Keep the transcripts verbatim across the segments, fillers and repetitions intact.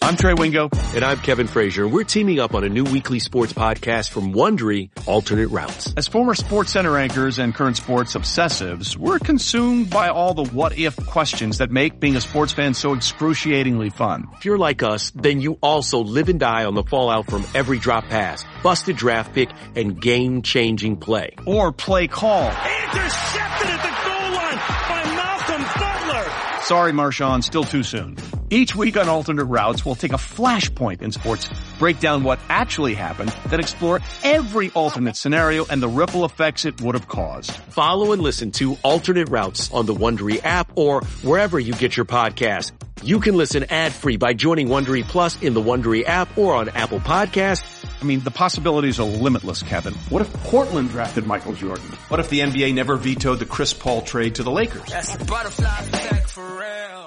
I'm Trey Wingo. And I'm Kevin Frazier. We're teaming up on a new weekly sports podcast from Wondery, Alternate Routes. As former Sports Center anchors and current sports obsessives, we're consumed by all the what-if questions that make being a sports fan so excruciatingly fun. If you're like us, then you also live and die on the fallout from every drop pass, busted draft pick, and game-changing play. Or play call. Intercepted at the goal line by Malcolm Butler. Sorry, Marshawn, still too soon. Each week on Alternate Routes, we'll take a flashpoint in sports, break down what actually happened, then explore every alternate scenario and the ripple effects it would have caused. Follow and listen to Alternate Routes on the Wondery app or wherever you get your podcast. You can listen ad-free by joining Wondery Plus in the Wondery app or on Apple Podcasts. I mean, the possibilities are limitless, Kevin. What if Portland drafted Michael Jordan? What if the N B A never vetoed the Chris Paul trade to the Lakers? That's the butterfly effect for real.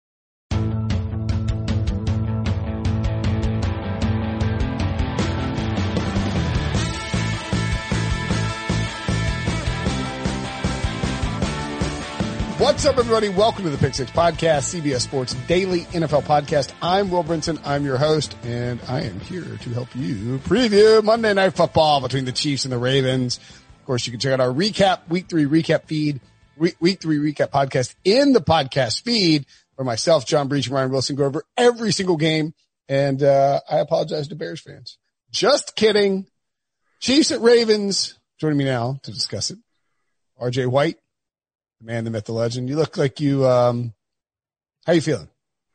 What's up, everybody? Welcome to the Pick Six Podcast, C B S Sports Daily N F L Podcast. I'm Will Brinson. I'm your host, and I am here to help you preview Monday Night Football between the Chiefs and the Ravens. Of course, you can check out our recap, week three recap feed, week three recap podcast in the podcast feed where myself, John Breach, and Ryan Wilson go over every single game. And uh I apologize to Bears fans. Just kidding. Chiefs at Ravens. Joining me now to discuss it, R J White. The man, the myth, the legend. You look like you, um, how you feeling?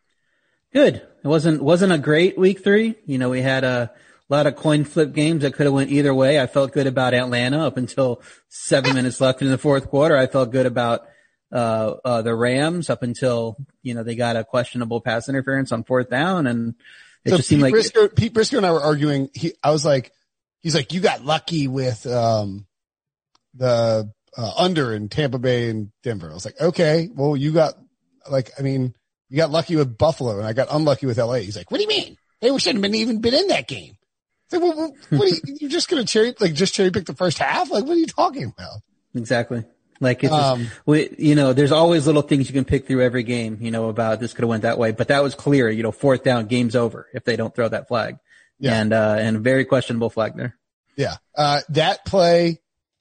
Good. It wasn't, wasn't a great week three. You know, we had a lot of coin flip games that could have went either way. I felt good about Atlanta up until seven minutes left in the fourth quarter. I felt good about, uh, uh, the Rams up until, you know, they got a questionable pass interference on fourth down. And it so just seemed Pete like Briscoe, Pete Briscoe and I were arguing. He, I was like, he's like, you got lucky with, um, the, Uh, under in Tampa Bay and Denver. I was like, okay, well, you got like, I mean, you got lucky with Buffalo and I got unlucky with L A. He's like, what do you mean? They shouldn't have been even been in that game. It's like, well, well, what are you, you're just going to cherry, like just cherry pick the first half? Like, what are you talking about? Exactly. Like it's, Um, just, we, you know, there's always little things you can pick through every game, you know, about this could have went that way, but that was clear, you know, fourth down, game's over if they don't throw that flag. Yeah. And, uh, and very questionable flag there. Yeah. Uh, that play,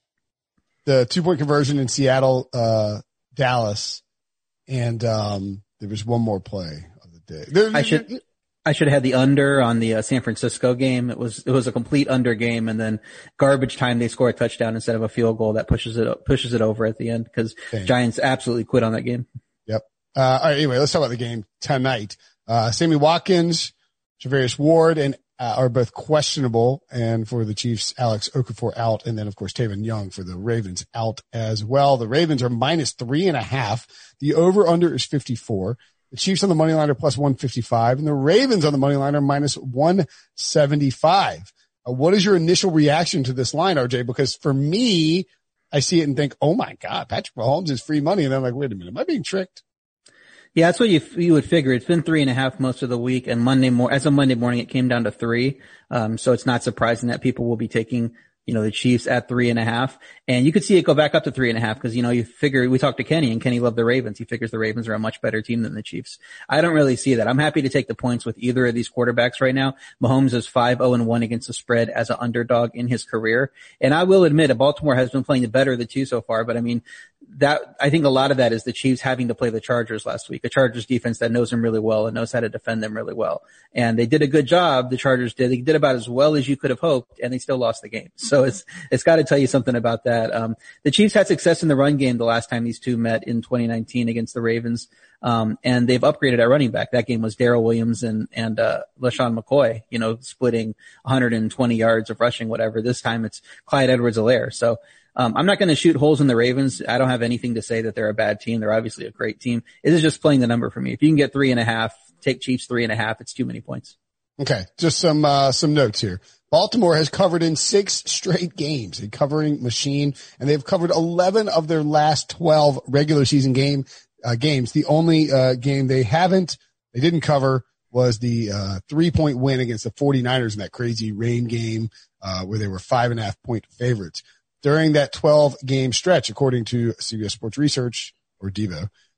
the two point conversion in Seattle, uh, Dallas, and, um, there was one more play of the day. There, I should, I should have had the under on the uh, San Francisco game. It was, it was a complete under game, and then garbage time they score a touchdown instead of a field goal that pushes it, pushes it over at the end because Giants absolutely quit on that game. Yep. Uh, all right. Anyway, let's talk about the game tonight. Uh, Sammy Watkins, Javarius Ward, and Uh, are both questionable, and for the Chiefs, Alex Okafor out, and then of course Taven Young for the Ravens out as well. The Ravens are minus three and a half. The over under is fifty-four. The Chiefs on the money line are plus one fifty-five, and the Ravens on the money line are minus one seventy-five. Uh, what is your initial reaction to this line, R J? Because for me, I see it and think, oh my God, Patrick Mahomes is free money, and I'm like, wait a minute, am I being tricked? Yeah, that's what you you would figure. It's been three and a half most of the week, and Monday mor- as of Monday morning, it came down to three. Um, so it's not surprising that people will be taking, you know, the Chiefs at three and a half. And you could see it go back up to three and a half because, you know, you figure, we talked to Kenny and Kenny loved the Ravens. He figures the Ravens are a much better team than the Chiefs. I don't really see that. I'm happy to take the points with either of these quarterbacks right now. Mahomes is five oh and one against the spread as an underdog in his career. And I will admit, Baltimore has been playing the better of the two so far, but I mean, that, I think a lot of that is the Chiefs having to play the Chargers last week, a Chargers defense that knows them really well and knows how to defend them really well. And they did a good job. The Chargers did. They did about as well as you could have hoped, and they still lost the game. So it's, it's got to tell you something about that. Um, the Chiefs had success in the run game the last time these two met in twenty nineteen against the Ravens. Um, and they've upgraded at running back. That game was Darrell Williams and, and, uh, LaShawn McCoy, you know, splitting one hundred twenty yards of rushing, whatever. This time it's Clyde Edwards-Helaire. So, Um, I'm not going to shoot holes in the Ravens. I don't have anything to say that they're a bad team. They're obviously a great team. It is just playing the number for me. If you can get three and a half, take Chiefs three and a half. It's too many points. Okay. Just some, uh, some notes here. Baltimore has covered in six straight games, a covering machine, and they've covered eleven of their last twelve regular season game, uh, games. The only, uh, game they haven't, they didn't cover was the, uh, three point win against the 49ers in that crazy rain game, uh, where they were five and a half point favorites. During that twelve game stretch, according to C B S Sports Research or Devo,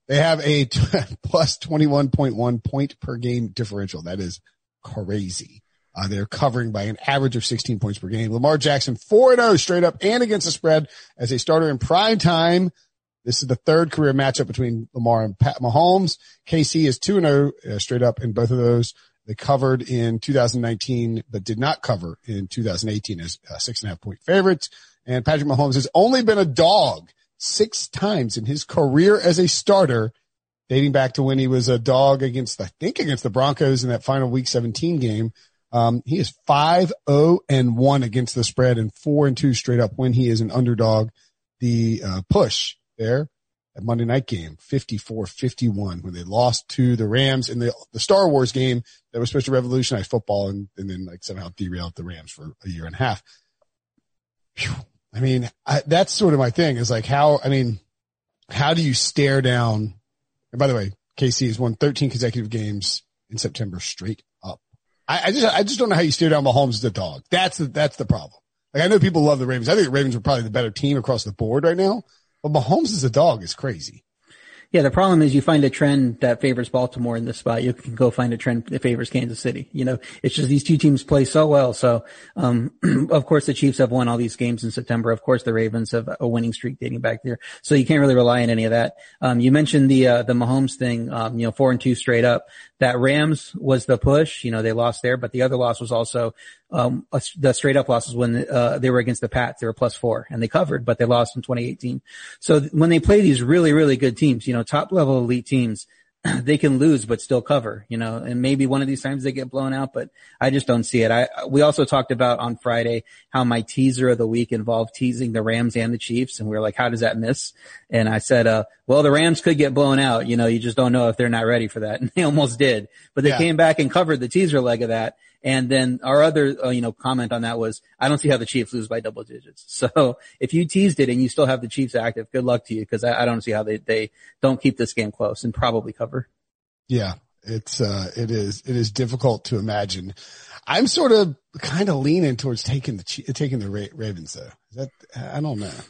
They have a t- plus twenty-one point one point per game differential. That is crazy. Uh, they're covering by an average of sixteen points per game. Lamar Jackson four and oh straight up and against the spread as a starter in prime time. This is the third career matchup between Lamar and Pat Mahomes. K C is two and oh uh, straight up in both of those. They covered in two thousand nineteen, but did not cover in two thousand eighteen as uh, six and a half point favorites. And Patrick Mahomes has only been a dog six times in his career as a starter, dating back to when he was a dog against, I think against the Broncos in that final week seventeen game. Um, he is five oh and one against the spread and four and two straight up when he is an underdog. The, uh, push there at Monday night game, fifty-four fifty-one, when they lost to the Rams in the, the Star Wars game that was supposed to revolutionize football and, and then like somehow derailed the Rams for a year and a half. Whew. I mean, I, that's sort of my thing is like how, I mean, how do you stare down? And by the way, K C has won thirteen consecutive games in September straight up. I, I just, I just don't know how you stare down Mahomes as a dog. That's the, that's the problem. Like I know people love the Ravens. I think the Ravens are probably the better team across the board right now, but Mahomes as a dog is crazy. Yeah, the problem is you find a trend that favors Baltimore in this spot. You can go find a trend that favors Kansas City. You know, it's just these two teams play so well. So, um, of course the Chiefs have won all these games in September. Of course the Ravens have a winning streak dating back there. So you can't really rely on any of that. Um, you mentioned the, uh, the Mahomes thing, um, you know, four and two straight up. That Rams was the push. You know, they lost there, but the other loss was also, um, a, the straight up losses when, uh, they were against the Pats. They were plus four and they covered, but they lost in twenty eighteen. So th- when they play these really, really good teams, you know, top level elite teams, they can lose but still cover, you know, and maybe one of these times they get blown out, but I just don't see it. I, we also talked about on Friday how my teaser of the week involved teasing the Rams and the Chiefs. And we were like, how does that miss? And I said, uh, well, the Rams could get blown out. You know, you just don't know if they're not ready for that. And they almost did, but they yeah. came back and covered the teaser leg of that. And then our other, uh, you know, comment on that was, I don't see how the Chiefs lose by double digits. So if you teased it and you still have the Chiefs active, good luck to you, because I, I don't see how they, they don't keep this game close and probably cover. Yeah, it's, uh, it is, it is difficult to imagine. I'm sort of kind of leaning towards taking the, taking the Ra- Ravens though. Is that, I don't know.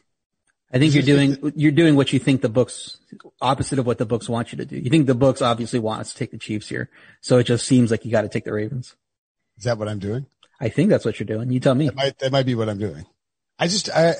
I think you're doing, you're doing what you think the books, opposite of what the books want you to do. You think the books obviously want us to take the Chiefs here. So it just seems like you got to take the Ravens. Is that what I'm doing? I think that's what you're doing. You tell me. That might, that might be what I'm doing. I just, I,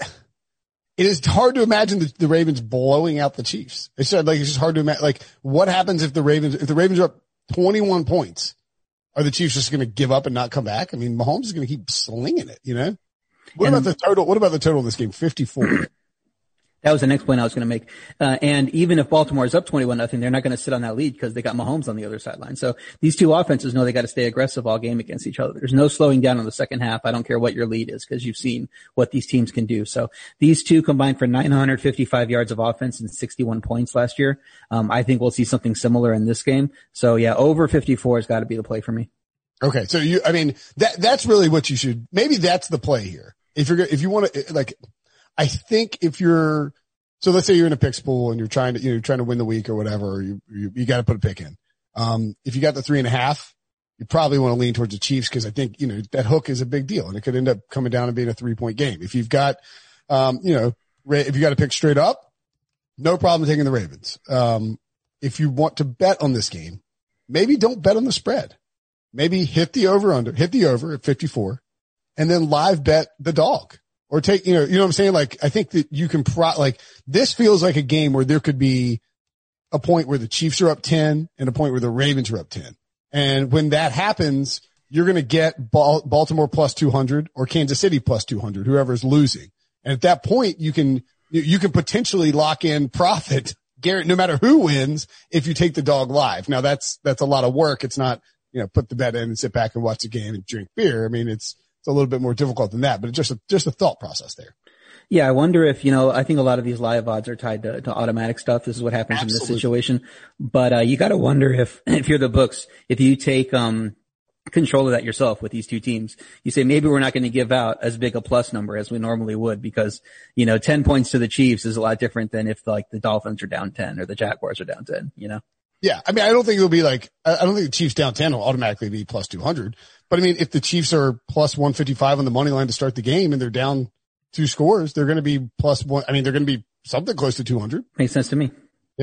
it is hard to imagine the, the Ravens blowing out the Chiefs. It's just, like, it's just hard to imagine. Like, what happens if the Ravens, if the Ravens are up twenty-one points, are the Chiefs just going to give up and not come back? I mean, Mahomes is going to keep slinging it, you know? What and, about the total? What about the total of this game? fifty-four. That was the next point I was going to make. Uh, and even if Baltimore is up twenty-one nothing, they're not going to sit on that lead because they got Mahomes on the other sideline. So these two offenses know they got to stay aggressive all game against each other. There's no slowing down in the second half. I don't care what your lead is because you've seen what these teams can do. So these two combined for nine hundred fifty-five yards of offense and sixty-one points last year. Um, I think we'll see something similar in this game. So yeah, over fifty-four has got to be the play for me. Okay. So you, I mean, that, that's really what you should, maybe that's the play here. If you're, if you want to, like, I think if you're, so let's say you're in a picks pool and you're trying to, you know, you're trying to win the week or whatever, or you, you, you got to put a pick in. Um, if you got the three and a half, you probably want to lean towards the Chiefs because I think, you know, that hook is a big deal and it could end up coming down and being a three point game. If you've got, um, you know, if you got to pick straight up, no problem taking the Ravens. Um, if you want to bet on this game, maybe don't bet on the spread. Maybe hit the over under, hit the over at fifty-four and then live bet the dog. Or take, you know, you know what I'm saying? Like, I think that you can pro, like, this feels like a game where there could be a point where the Chiefs are up ten and a point where the Ravens are up ten. And when that happens, you're going to get Baltimore plus two hundred or Kansas City plus two hundred, whoever's losing. And at that point, you can, you can potentially lock in profit, no matter who wins, if you take the dog live. Now that's, that's a lot of work. It's not, you know, put the bet in and sit back and watch the game and drink beer. I mean, it's, It's a little bit more difficult than that, but it's just a, just a thought process there. Yeah. I wonder if, you know, I think a lot of these live odds are tied to, to automatic stuff. This is what happens Absolutely. In this situation. But, uh, you got to wonder if, if you're the books, if you take, um, control of that yourself with these two teams, you say maybe we're not going to give out as big a plus number as we normally would because, you know, ten points to the Chiefs is a lot different than if like the Dolphins are down ten or the Jaguars are down ten, you know? Yeah. I mean, I don't think it'll be like, I don't think the Chiefs down ten will automatically be plus two hundred. But I mean, if the Chiefs are plus one fifty-five on the money line to start the game and they're down two scores, they're going to be plus one. I mean, they're going to be something close to two hundred. Makes sense to me. Yeah.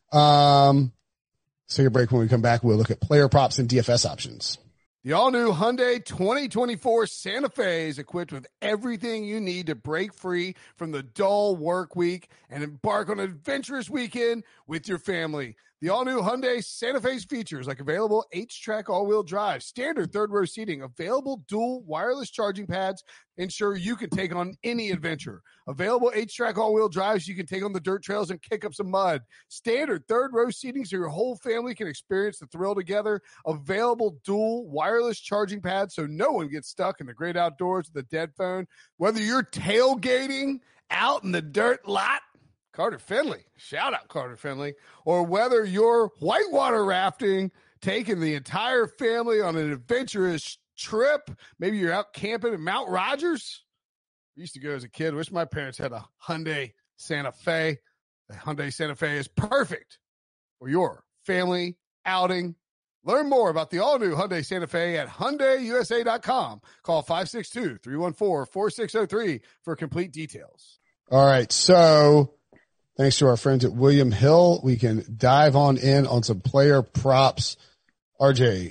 Um, let's take a break. When we come back, we'll look at player props and D F S options. The all-new Hyundai twenty twenty-four Santa Fe is equipped with everything you need to break free from the dull work week and embark on an adventurous weekend with your family. The all-new Hyundai Santa Fe's features like available H-Track all-wheel drive, standard third-row seating, available dual wireless charging pads, ensure you can take on any adventure. Available H-Track all-wheel drives, you can take on the dirt trails and kick up some mud. Standard third-row seating so your whole family can experience the thrill together. Available dual wireless charging pads so no one gets stuck in the great outdoors with a dead phone. Whether you're tailgating out in the dirt lot, Carter Finley, shout out Carter Finley, or whether you're whitewater rafting, taking the entire family on an adventurous trip, maybe you're out camping in Mount Rogers. I used to go as a kid. Wish my parents had a Hyundai Santa Fe. The Hyundai Santa Fe is perfect for your family outing. Learn more about the all-new Hyundai Santa Fe at Hyundai U S A dot com. Call five six two, three one four, four six zero three for complete details. All right, so thanks to our friends at William Hill, we can dive on in on some player props. R J,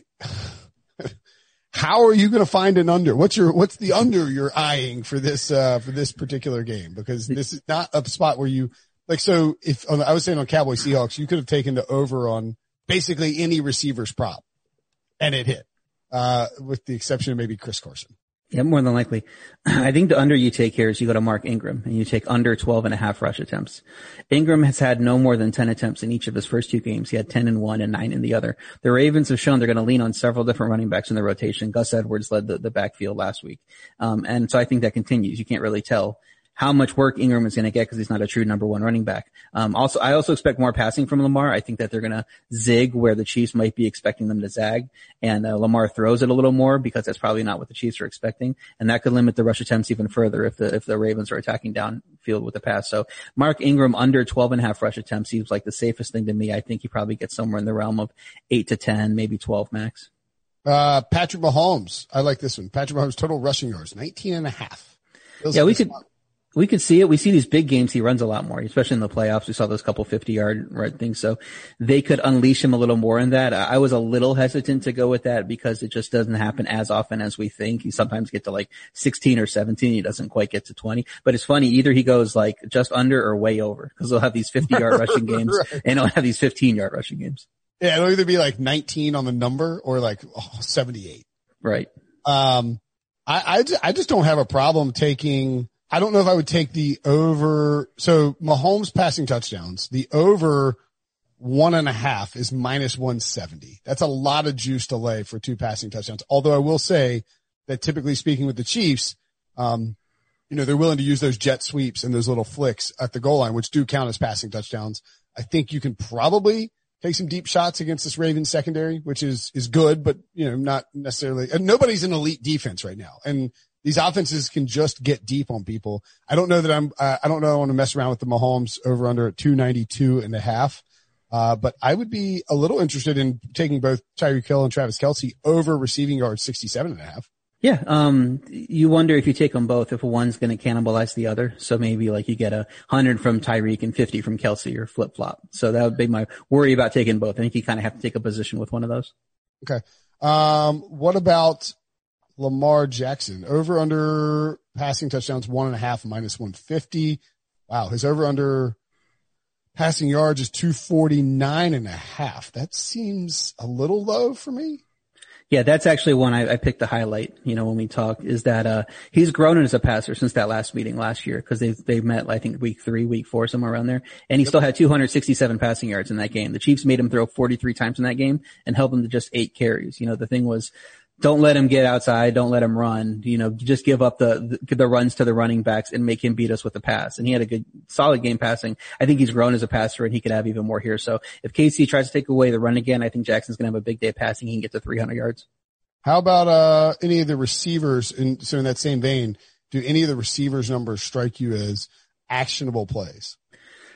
how are you going to find an under? What's your, what's the under you're eyeing for this, uh, for this particular game? Because this is not a spot where you, like, so if on, I was saying on Cowboys Seahawks, you could have taken the over on basically any receiver's prop and it hit, uh, with the exception of maybe Chris Carson. Yeah, more than likely. I think the under you take here is you go to Mark Ingram and you take under twelve and a half rush attempts. Ingram has had no more than ten attempts in each of his first two games. He had ten in one and nine in the other. The Ravens have shown they're going to lean on several different running backs in the rotation. Gus Edwards led the, the backfield last week. Um, and so I think that continues. You can't really tell how much work Ingram is going to get because he's not a true number one running back. Um, also, I also expect more passing from Lamar. I think that they're going to zig where the Chiefs might be expecting them to zag, and uh, Lamar throws it a little more because that's probably not what the Chiefs are expecting, and that could limit the rush attempts even further if the if the Ravens are attacking downfield with the pass. So Mark Ingram under twelve and a half rush attempts seems like the safest thing to me. I think he probably gets somewhere in the realm of eight to ten, maybe twelve max. Uh, Patrick Mahomes. I like this one. Patrick Mahomes total rushing yards, nineteen and a half. Feels yeah, like we could. Spot. We could see it. We see these big games. He runs a lot more, especially in the playoffs. We saw those couple fifty yard right things. So they could unleash him a little more in that. I was a little hesitant to go with that because it just doesn't happen as often as we think. He sometimes get to like sixteen or seventeen. He doesn't quite get to twenty, but it's funny. Either he goes like just under or way over because they'll have these fifty yard rushing games right. And he'll have these fifteen yard rushing games. Yeah. It'll either be like nineteen on the number or like oh, seventy-eight. Right. Um, I, I, just, I just don't have a problem taking, I don't know if I would take the over. So Mahomes passing touchdowns, the over one and a half is minus one seventy. That's a lot of juice to lay for two passing touchdowns. Although I will say that typically speaking with the Chiefs, um, you know, they're willing to use those jet sweeps and those little flicks at the goal line, which do count as passing touchdowns. I think you can probably take some deep shots against this Ravens secondary, which is, is good, but you know, not necessarily, and nobody's an elite defense right now. And these offenses can just get deep on people. I don't know that I'm, uh, I don't know I want to mess around with the Mahomes over under at two ninety-two and a half. Uh, but I would be a little interested in taking both Tyreek Hill and Travis Kelce over receiving yards sixty-seven and a half. Yeah. Um, you wonder if you take them both, if one's going to cannibalize the other. So maybe like you get a hundred from Tyreek and fifty from Kelce or flip flop. So that would be my worry about taking both. I think you kind of have to take a position with one of those. Okay. Um, what about Lamar Jackson? Over under passing touchdowns, one and a half, minus one fifty. Wow. His over under passing yards is two forty-nine and a half. That seems a little low for me. Yeah, that's actually one I, I picked to highlight, you know, when we talk, is that, uh, he's grown as a passer since that last meeting last year, cause they, they met, I think, week three, week four, somewhere around there. And he yep. still had two hundred sixty-seven passing yards in that game. The Chiefs made him throw forty-three times in that game and held him to just eight carries. You know, the thing was, don't let him get outside. Don't let him run. You know, just give up the, the, the runs to the running backs and make him beat us with the pass. And he had a good, solid game passing. I think he's grown as a passer and he could have even more here. So if K C tries to take away the run again, I think Jackson's going to have a big day passing. He can get to three hundred yards. How about, uh, any of the receivers? And so in that same vein, do any of the receivers numbers strike you as actionable plays?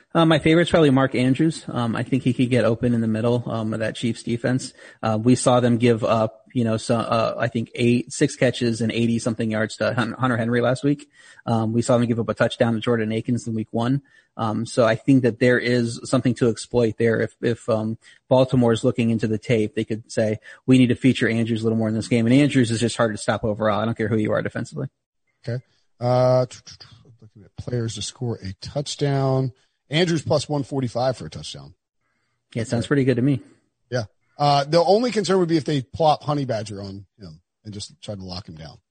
Uh, my favorite's probably Mark Andrews. Um, I think he could get open in the middle, um, of that Chiefs defense. Uh, we saw them give up, you know, so, uh, I think eight, six catches and eighty something yards to Hunter Henry last week. Um, we saw them give up a touchdown to Jordan Akins in week one. Um, so I think that there is something to exploit there. If, if, um, Baltimore is looking into the tape, they could say, we need to feature Andrews a little more in this game. And Andrews is just hard to stop overall. I don't care who you are defensively. Okay. Uh, looking at players to score a touchdown. Andrews plus one forty-five for a touchdown. Yeah, it sounds pretty good to me. Yeah. Uh, the only concern would be if they plop Honey Badger on him and just try to lock him down.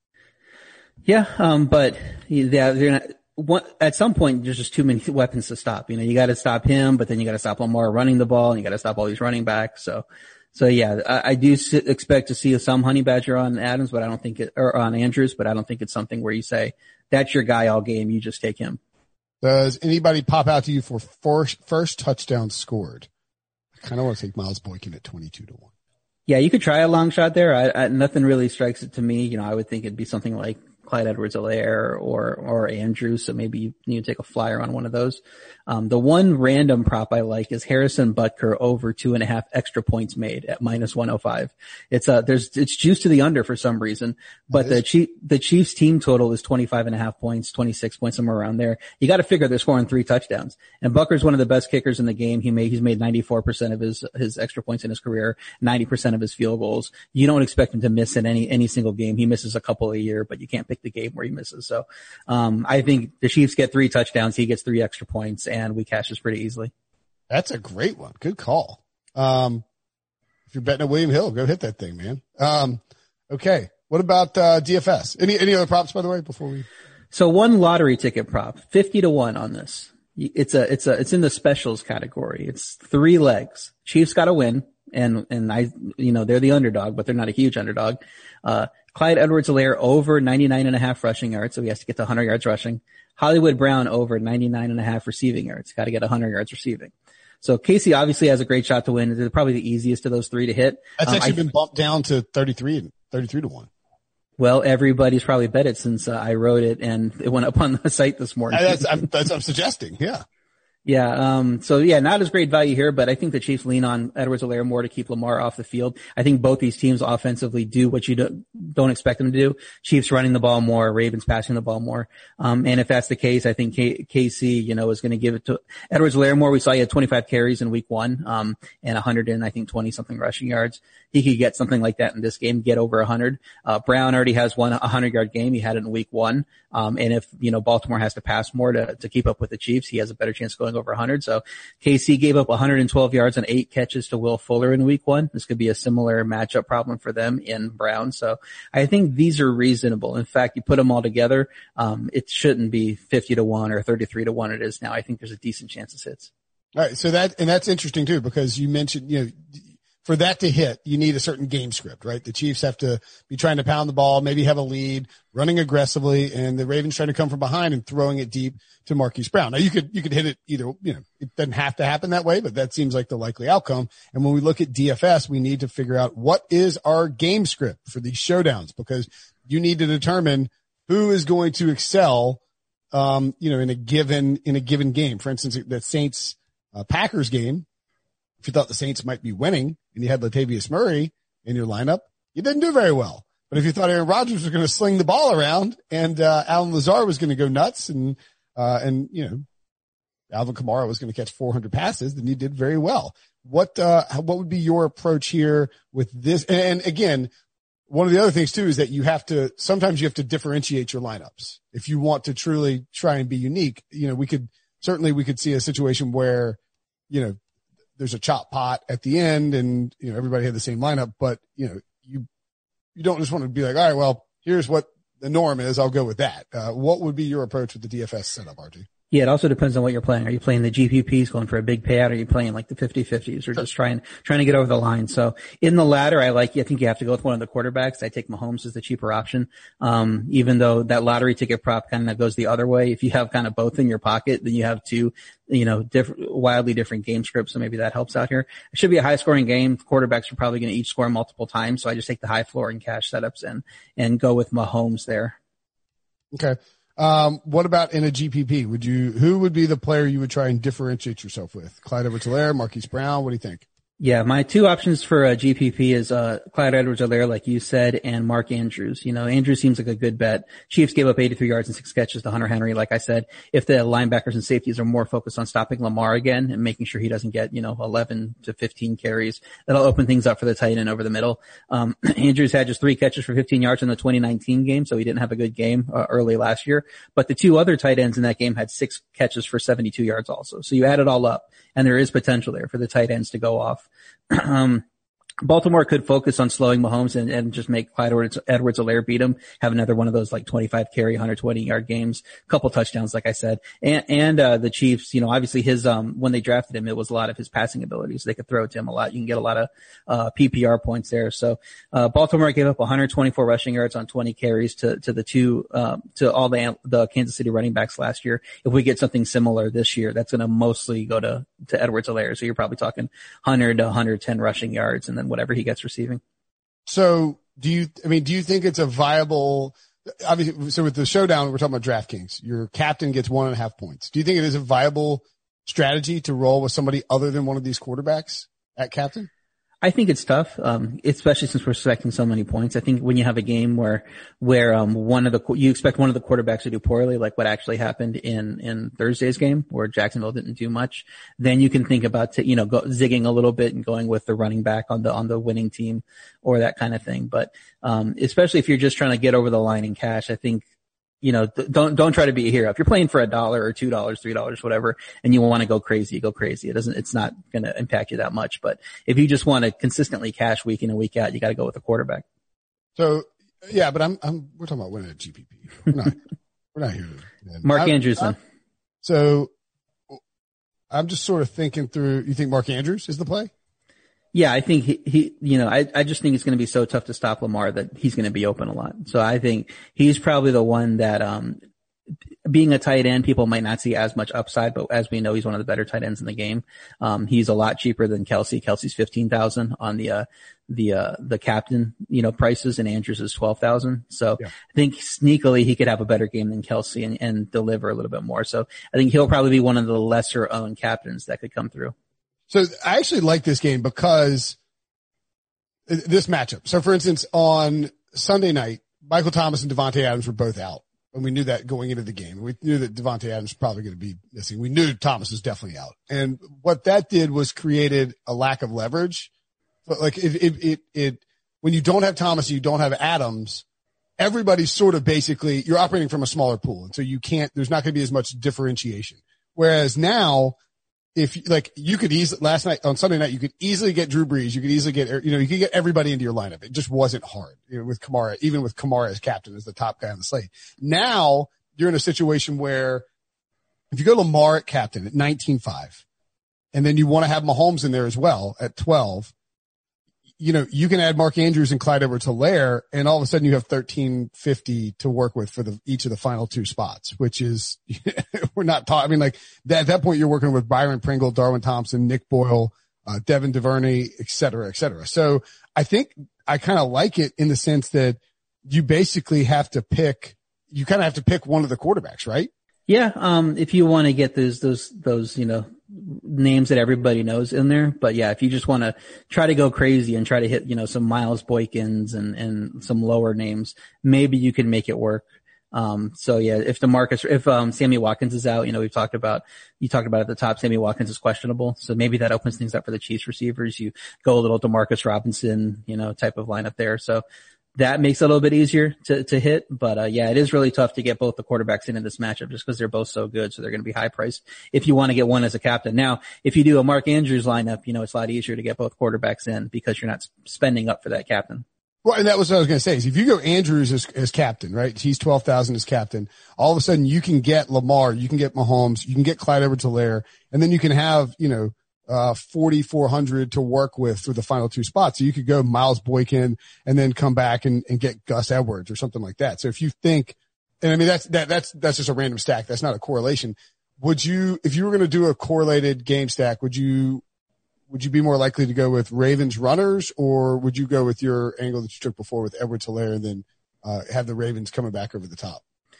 Yeah. Um, but yeah, they're not, one, at some point, there's just too many weapons to stop. You know, you got to stop him, but then you got to stop Lamar running the ball, and you got to stop all these running backs. So, so yeah, I, I do s- expect to see some Honey Badger on Adams, but I don't think it, or on Andrews, but I don't think it's something where you say that's your guy all game. You just take him. Does anybody pop out to you for first, first touchdown scored? I kind of want to take Miles Boykin at twenty-two to one. Yeah, you could try a long shot there. I, I, nothing really strikes it to me. You know, I would think it'd be something like Clyde Edwards-Helaire or, or Andrews. So maybe you need to take a flyer on one of those. Um, the one random prop I like is Harrison Butker over two and a half extra points made at minus one oh five. It's uh there's, it's juiced to the under for some reason, but the Chief, the Chiefs team total is twenty-five and a half points, twenty-six points, somewhere around there. You got to figure they're scoring three touchdowns, and Butker's one of the best kickers in the game. He made, he's made ninety-four percent of his, his extra points in his career, ninety percent of his field goals. You don't expect him to miss in any, any single game. He misses a couple a year, but you can't pick the game where he misses. So, um, I think the Chiefs get three touchdowns. He gets three extra points, and we cash this pretty easily. That's a great one. Good call. Um, if you're betting at William Hill, go hit that thing, man. Um, okay. What about, uh, D F S? Any, any other props, by the way, before we? So one lottery ticket prop, fifty to one on this. It's a, it's a, it's in the specials category. It's three legs. Chiefs got to win. And, and I, you know, they're the underdog, but they're not a huge underdog. Uh, Clyde Edwards-Helaire over ninety-nine and a half rushing yards. So he has to get to one hundred yards rushing. Hollywood Brown over ninety-nine and a half receiving yards. Got to get one hundred yards receiving. So Casey obviously has a great shot to win. They're probably the easiest of those three to hit. That's um, actually I, been bumped down to thirty-three, thirty-three to one. Well, everybody's probably bet it since uh, I wrote it, and it went up on the site this morning. That's, I'm, that's what I'm suggesting. Yeah. Yeah, um, so yeah, not as great value here, but I think the Chiefs lean on Edwards-Helaire more to keep Lamar off the field. I think both these teams offensively do what you do, don't expect them to do. Chiefs running the ball more, Ravens passing the ball more. Um, and if that's the case, I think K- KC, you know, is going to give it to Edwards-Helaire more. We saw he had twenty-five carries in week one, um, and one hundred and I think twenty something rushing yards. He could get something like that in this game, get over one hundred. Uh, Brown already has one one hundred yard game. He had it in week one. Um, and if, you know, Baltimore has to pass more to, to keep up with the Chiefs, he has a better chance of going over one hundred. So K C gave up one hundred twelve yards and eight catches to Will Fuller in week one. This could be a similar matchup problem for them in Brown. So I think these are reasonable. In fact, you put them all together, um, it shouldn't be fifty to one or thirty-three to one it is now. I think there's a decent chance it hits. All right. So that, and that's interesting too, because you mentioned, you know, for that to hit, you need a certain game script, right? The Chiefs have to be trying to pound the ball, maybe have a lead, running aggressively, and the Ravens trying to come from behind and throwing it deep to Marquise Brown. Now you could, you could hit it either, you know, it doesn't have to happen that way, but that seems like the likely outcome. And when we look at D F S, we need to figure out what is our game script for these showdowns, because you need to determine who is going to excel, um, you know, in a given, in a given game. For instance, that Saints, uh, Packers game, if you thought the Saints might be winning and you had Latavius Murray in your lineup, you didn't do very well. But if you thought Aaron Rodgers was going to sling the ball around and, uh, Alan Lazard was going to go nuts and, uh, and, you know, Alvin Kamara was going to catch four hundred passes, then you did very well. What, uh, what would be your approach here with this? And, and again, one of the other things too is that you have to, sometimes you have to differentiate your lineups. If you want to truly try and be unique, you know, we could, certainly we could see a situation where, you know, there's a chop pot at the end and, you know, everybody had the same lineup, but, you know, you, you don't just want to be like, all right, well, here's what the norm is. I'll go with that. Uh, what would be your approach with the D F S setup, R G? Yeah, it also depends on what you're playing. Are you playing the G P Ps going for a big payout? Or are you playing like the fifty-fifties or just trying, trying to get over the line? So in the latter, I like, I think you have to go with one of the quarterbacks. I take Mahomes as the cheaper option. Um, even though that lottery ticket prop kind of goes the other way. If you have kind of both in your pocket, then you have two, you know, different, wildly different game scripts. So maybe that helps out here. It should be a high scoring game. Quarterbacks are probably going to each score multiple times. So I just take the high floor and cash setups and, and go with Mahomes there. Okay. Um, what about in a G P P? Would you, who would be the player you would try and differentiate yourself with? Clyde Edwards-Helaire, Marquise Brown? What do you think? Yeah, my two options for a G P P is uh Clyde Edwards-Helaire, like you said, and Mark Andrews. You know, Andrews seems like a good bet. Chiefs gave up eighty-three yards and six catches to Hunter Henry. Like I said, if the linebackers and safeties are more focused on stopping Lamar again and making sure he doesn't get, you know, eleven to fifteen carries, that'll open things up for the tight end over the middle. Um, Andrews had just three catches for fifteen yards in the twenty nineteen game, so he didn't have a good game uh, early last year. But the two other tight ends in that game had six catches for seventy-two yards also. So you add it all up, and there is potential there for the tight ends to go off. Um, Baltimore could focus on slowing Mahomes and, and just make Clyde Edwards-Helaire beat him, have another one of those like twenty-five carry, one hundred twenty yard games, couple touchdowns, like I said. And, and, uh, the Chiefs, you know, obviously his, um, when they drafted him, it was a lot of his passing abilities. They could throw it to him a lot. You can get a lot of, uh, P P R points there. So, uh, Baltimore gave up one hundred twenty-four rushing yards on twenty carries to, to the two, um, to all the, the Kansas City running backs last year. If we get something similar this year, that's going to mostly go to, to Edwards-Helaire. So you're probably talking one hundred to one hundred ten rushing yards and then whatever he gets receiving. So do you, I mean, do you think it's a viable, obviously, so with the showdown, we're talking about DraftKings, your captain gets one and a half points. Do you think it is a viable strategy to roll with somebody other than one of these quarterbacks at captain? I think it's tough, um, especially since we're expecting so many points. I think when you have a game where, where, um, one of the, you expect one of the quarterbacks to do poorly, like what actually happened in, in Thursday's game where Jacksonville didn't do much, then you can think about, t- you know, go, zigging a little bit and going with the running back on the, on the winning team or that kind of thing. But, um, especially if you're just trying to get over the line in cash, I think, you know, th- don't, don't try to be a hero. If you're playing for a dollar or two dollars, three dollars, whatever, and you want to go crazy, go crazy. It doesn't, it's not going to impact you that much. But if you just want to consistently cash week in and week out, you got to go with a quarterback. So, yeah, but I'm, I'm, we're talking about winning a G P P. We're not, we're not here. Man. Mark I'm, Andrews. I'm, so I'm just sort of thinking through, you think Mark Andrews is the play? Yeah, I think he, he, you know, I, I just think it's going to be so tough to stop Lamar that he's going to be open a lot. So I think he's probably the one that, um, being a tight end, people might not see as much upside, but as we know, he's one of the better tight ends in the game. Um, he's a lot cheaper than Kelsey. Kelsey's fifteen thousand on the, uh, the, uh, the captain, you know, prices, and Andrews is twelve thousand. So yeah. I think sneakily he could have a better game than Kelsey and, and deliver a little bit more. So I think he'll probably be one of the lesser owned captains that could come through. So I actually like this game because this matchup. So for instance, on Sunday night, Michael Thomas and Devontae Adams were both out. And we knew that going into the game. We knew that Devontae Adams was probably going to be missing. We knew Thomas was definitely out. And what that did was created a lack of leverage. But like it, it, it, it, when you don't have Thomas, you don't have Adams, everybody's sort of basically, you're operating from a smaller pool. And so you can't, there's not going to be as much differentiation. Whereas now, if like you could easily last night on Sunday night, you could easily get Drew Brees. You could easily get, you know, you could get everybody into your lineup. It just wasn't hard, you know, with Kamara, even with Kamara as captain, as the top guy on the slate. Now you're in a situation where if you go Lamar at captain at nineteen five, and then you want to have Mahomes in there as well at twelve, you know, you can add Mark Andrews and Clyde Edwards-Helaire, and all of a sudden you have thirteen fifty to work with for the, each of the final two spots, which is, we're not talking, I mean, like that, at that point you're working with Byron Pringle, Darwin Thompson, Nick Boyle, uh, Devin DuVernay, et cetera, et cetera. So I think I kind of like it in the sense that you basically have to pick, you kind of have to pick one of the quarterbacks, right? Yeah. Um, if you want to get those, those, those, you know, names that everybody knows in there. But yeah, if you just want to try to go crazy and try to hit, you know, some Miles Boykins and, and some lower names, maybe you can make it work. Um, so yeah, if DeMarcus, if, um, Sammy Watkins is out, you know, we've talked about, you talked about at the top, Sammy Watkins is questionable. So maybe that opens things up for the Chiefs receivers. You go a little DeMarcus Robinson, you know, type of lineup there. So that makes it a little bit easier to, to hit. But, uh, yeah, it is really tough to get both the quarterbacks in in this matchup just because they're both so good. So they're going to be high priced if you want to get one as a captain. Now, if you do a Mark Andrews lineup, you know, it's a lot easier to get both quarterbacks in because you're not spending up for that captain. Well, and that was what I was going to say is if you go Andrews as, as captain, right? He's twelve thousand as captain. All of a sudden you can get Lamar, you can get Mahomes, you can get Clyde Edwards-Helaire, and then you can have, you know, uh, forty-four hundred to work with for the final two spots. So you could go Miles Boykin and then come back and, and get Gus Edwards or something like that. So if you think, and I mean, that's, that, that's, that's just a random stack. That's not a correlation. Would you, if you were going to do a correlated game stack, would you, would you be more likely to go with Ravens runners, or would you go with your angle that you took before with Edwards-Helaire and then, uh, have the Ravens coming back over the top?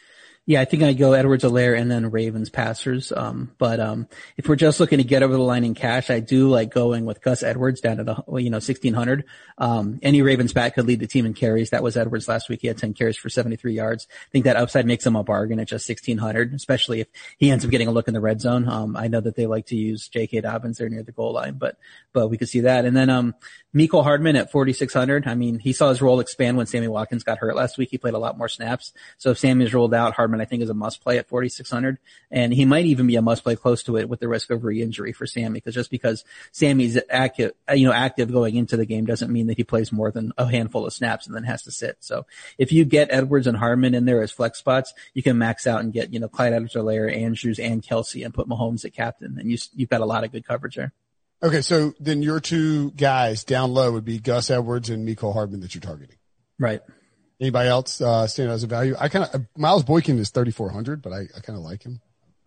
Yeah, I think I'd go Edwards-Helaire and then Ravens passers. Um, but, um, if we're just looking to get over the line in cash, I do like going with Gus Edwards down at, you know, sixteen hundred. Um, any Ravens back could lead the team in carries. That was Edwards last week. He had ten carries for seventy-three yards. I think that upside makes him a bargain at just sixteen hundred, especially if he ends up getting a look in the red zone. Um, I know that they like to use J K. Dobbins there near the goal line, but, but we could see that. And then, um, Mecole Hardman at forty-six hundred. I mean, he saw his role expand when Sammy Watkins got hurt last week. He played a lot more snaps. So if Sammy's rolled out, Hardman I think is a must play at forty-six hundred. And he might even be a must play close to it with the risk of re-injury for Sammy, because just because Sammy's active, you know, active going into the game doesn't mean that he plays more than a handful of snaps and then has to sit. So if you get Edwards and Hardman in there as flex spots, you can max out and get, you know, Clyde Edwards-Helaire, Andrews, and Kelsey and put Mahomes at captain. And you, you've got a lot of good coverage there. Okay, so then your two guys down low would be Gus Edwards and Mecole Hardman that you're targeting. Right. Anybody else uh, stand out as a value? I kind of Miles Boykin is thirty-four hundred, but I, I kind of like him.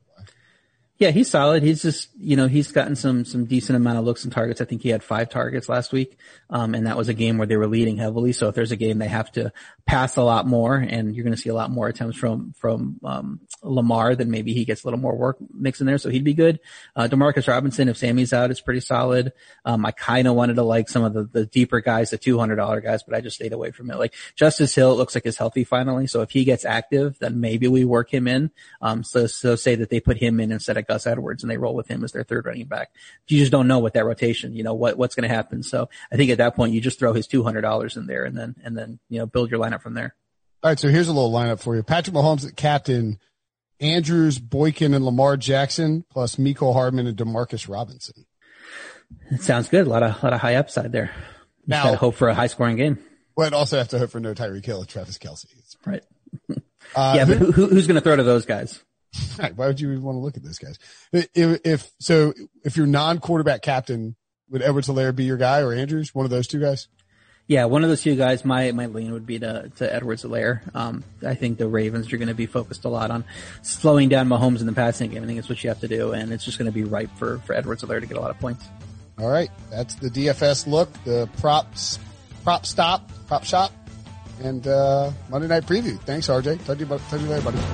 Yeah, he's solid. He's just, you know, he's gotten some, some decent amount of looks and targets. I think he had five targets last week. Um, and that was a game where they were leading heavily. So if there's a game they have to pass a lot more, and you're going to see a lot more attempts from, from, um, Lamar, then maybe he gets a little more work mixed in there. So he'd be good. Uh, DeMarcus Robinson, if Sammy's out, is pretty solid. Um, I kind of wanted to like some of the, the deeper guys, the two hundred dollars guys, but I just stayed away from it. Like Justice Hill, it looks like is healthy finally. So if he gets active, then maybe we work him in. Um, so, so say that they put him in instead of Gus Edwards and they roll with him as their third running back. You just don't know what that rotation, you know, what, what's going to happen. So I think at that point you just throw his two hundred dollars in there and then, and then, you know, build your lineup from there. All right. So here's a little lineup for you. Patrick Mahomes at captain, Andrews, Boykin, and Lamar Jackson, plus Mecole Hardman and DeMarcus Robinson. It sounds good. A lot of, a lot of high upside there. You now, gotta hope for a high scoring game. Well, I'd also have to hope for no Tyreek Hill and Travis Kelce. Right. Uh, yeah, but who, who's going to throw to those guys? Right. Why would you even want to look at those guys? If, if so, if you're non-quarterback captain, would Edwards-Helaire be your guy or Andrews? One of those two guys? Yeah, one of those two guys. My my lean would be to to Edwards-Helaire. Um, I think the Ravens are going to be focused a lot on slowing down Mahomes in the passing game. I think it's what you have to do, and it's just going to be ripe for for Edwards-Helaire to get a lot of points. All right, that's the D F S look, the props, prop stop, prop shop, and uh Monday night preview. Thanks, R J. Talk to you about, talk to you later, buddy.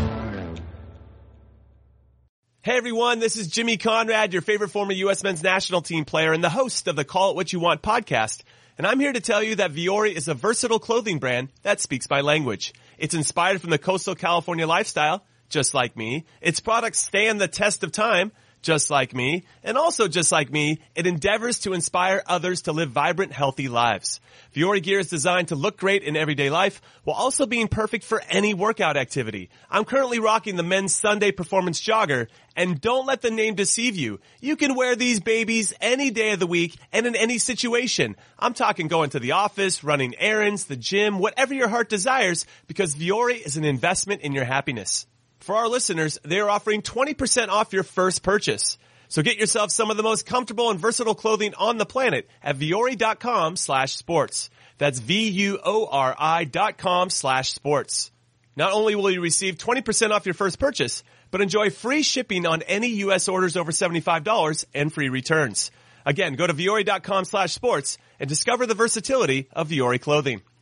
Hey everyone, this is Jimmy Conrad, your favorite former U S men's national team player and the host of the Call It What You Want podcast. And I'm here to tell you that Vuori is a versatile clothing brand that speaks my language. It's inspired from the coastal California lifestyle, just like me. Its products stand the test of time, just like me. And also just like me, it endeavors to inspire others to live vibrant, healthy lives. Vuori gear is designed to look great in everyday life while also being perfect for any workout activity. I'm currently rocking the men's Sunday Performance Jogger, and don't let the name deceive you. You can wear these babies any day of the week and in any situation. I'm talking going to the office, running errands, the gym, whatever your heart desires, because Vuori is an investment in your happiness. For our listeners, they are offering twenty percent off your first purchase. So get yourself some of the most comfortable and versatile clothing on the planet at Vuori.com slash sports. That's V-U-O-R-I dot com slash sports. Not only will you receive twenty percent off your first purchase, but enjoy free shipping on any U S orders over seventy-five dollars and free returns. Again, go to Vuori.com slash sports and discover the versatility of Vuori clothing.